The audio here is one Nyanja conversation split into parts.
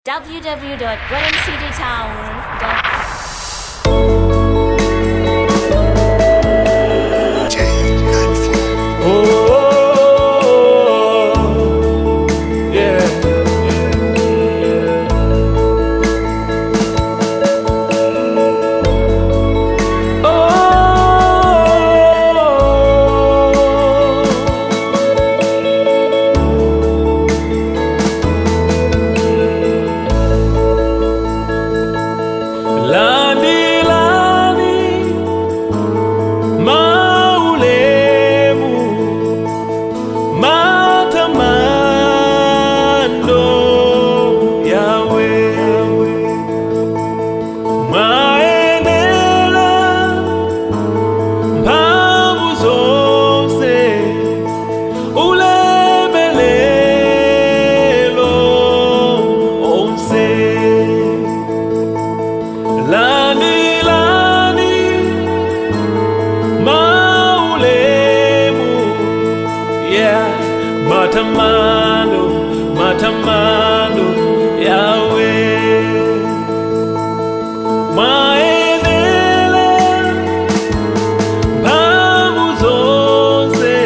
www.goldencitytower.com. Matamando, Yahweh, maenele, pamuzose,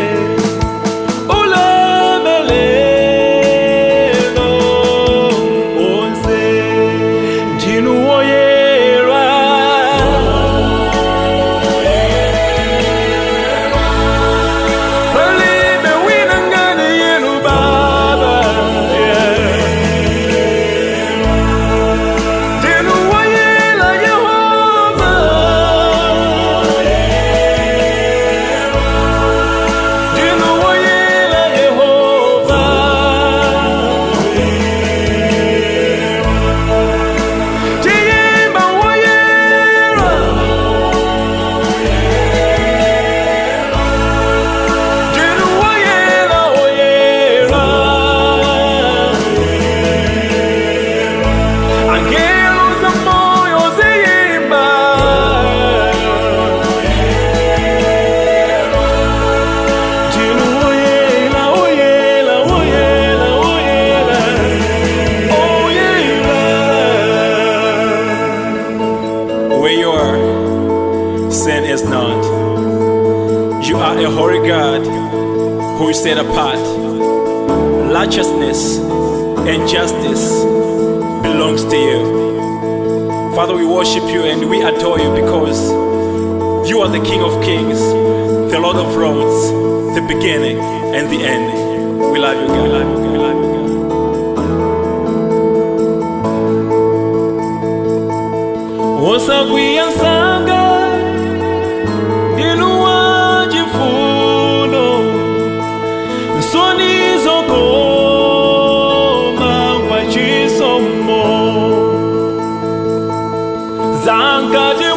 ulemelelo, onse, jinu oyera, palime winangani yenu baba. Sin is not. You are a holy God who is set apart. Righteousness and justice belongs to you. Father, we worship you and we adore you because you are the King of Kings, the Lord of Lords, the beginning and the end. We love you, God. We love you, God. We love you, God. Wasakuyansanga Dinuwa jifuno Nsoni zokoma Wachisomo Zanka